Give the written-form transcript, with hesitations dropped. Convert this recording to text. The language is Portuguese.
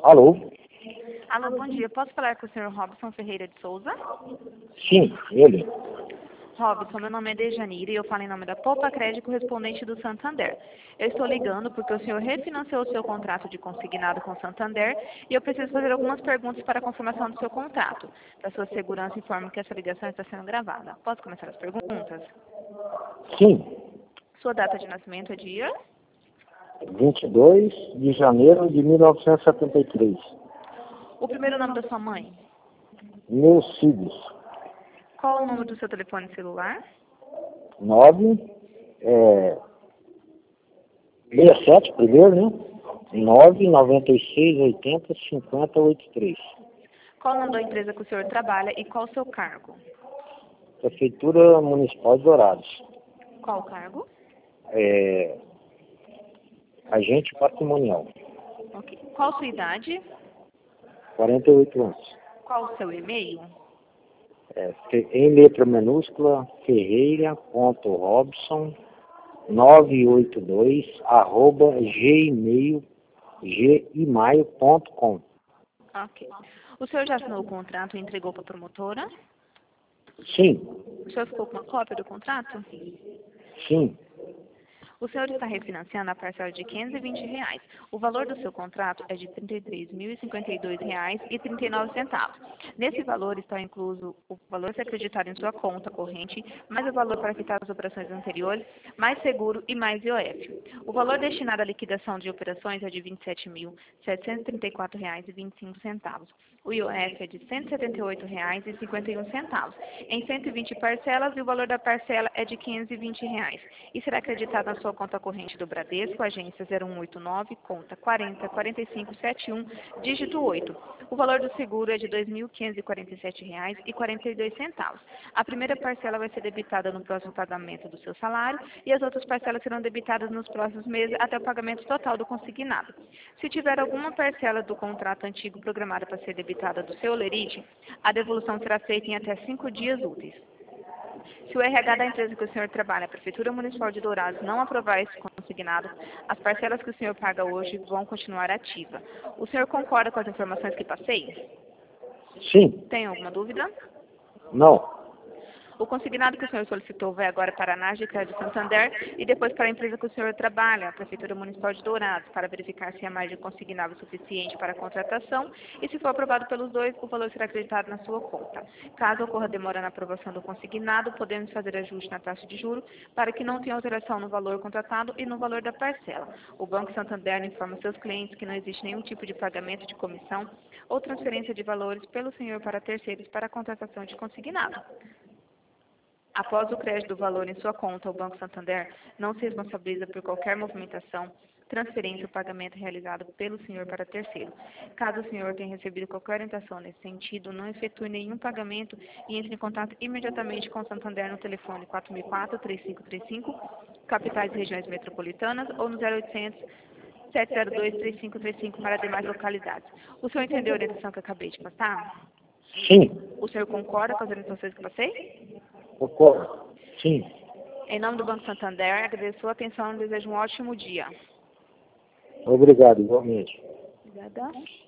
Alô? Alô, bom dia. Posso falar com o senhor Robson Ferreira de Souza? Sim, ele. Robson, meu nome é Dejanira e eu falo em nome da Poupa Crédito correspondente do Santander. Eu estou ligando porque o senhor refinanciou o seu contrato de consignado com o Santander e eu preciso fazer algumas perguntas para a confirmação do seu contrato. Para sua segurança, informo que essa ligação está sendo gravada. Posso começar as perguntas? Sim, Sua data de nascimento é dia? 22 de janeiro de 1973. O primeiro nome da sua mãe? Meus filhos. Qual o número do seu telefone celular? 67 primeiro, né? 996805083. Qual o nome da empresa que o senhor trabalha e qual o seu cargo? Prefeitura Municipal de Dourados. Qual o cargo? Agente patrimonial. Ok. Qual a sua idade? 48 anos. Qual o seu e-mail? Em letra minúscula, ferreira.robson982@gmail.com. Ok. O senhor já assinou o contrato e entregou para a promotora? Sim, O senhor ficou com uma cópia do contrato? sim, O senhor está refinanciando a parcela de R$ 520. O valor do seu contrato é de R$ 33.052,39. Nesse valor está incluso o valor a ser acreditado em sua conta corrente, mais o valor para quitar as operações anteriores, mais seguro e mais IOF. O valor destinado à liquidação de operações é de R$ 27.734,25. O IOF é de R$ 178,51, em 120 parcelas, e o valor da parcela é de R$ 520. E será acreditado na sua conta corrente do Bradesco, agência 0189, conta 404571, dígito 8. O valor do seguro é de R$ 2.547,42. A primeira parcela vai ser debitada no próximo pagamento do seu salário e as outras parcelas serão debitadas nos próximos meses até o pagamento total do consignado. Se tiver alguma parcela do contrato antigo programada para ser debitada do seu lerite, a devolução será feita em até 5 dias úteis. Se o RH da empresa que o senhor trabalha, a Prefeitura Municipal de Dourados, não aprovar esse consignado, as parcelas que o senhor paga hoje vão continuar ativas. O senhor concorda com as informações que passei? sim, Tem alguma dúvida? não, O consignado que o senhor solicitou vai agora para a ANAS de Crédito Santander e depois para a empresa que o senhor trabalha, a Prefeitura Municipal de Dourados, para verificar se a margem consignável suficiente para a contratação e, se for aprovado pelos dois, o valor será acreditado na sua conta. Caso ocorra demora na aprovação do consignado, podemos fazer ajuste na taxa de juros para que não tenha alteração no valor contratado e no valor da parcela. O Banco Santander informa seus clientes que não existe nenhum tipo de pagamento de comissão ou transferência de valores pelo senhor para terceiros para a contratação de consignado. Após o crédito do valor em sua conta, o Banco Santander não se responsabiliza por qualquer movimentação, transferência ou pagamento realizado pelo senhor para terceiro. Caso o senhor tenha recebido qualquer orientação nesse sentido, não efetue nenhum pagamento e entre em contato imediatamente com o Santander no telefone 4004-3535, capitais e regiões metropolitanas, ou no 0800 702-3535 para demais localidades. O senhor entendeu a orientação que eu acabei de passar? sim, O senhor concorda com as orientações que eu passei? concordo, sim. Em nome do Banco Santander, agradeço a sua atenção e desejo um ótimo dia. Obrigado, igualmente. Obrigada.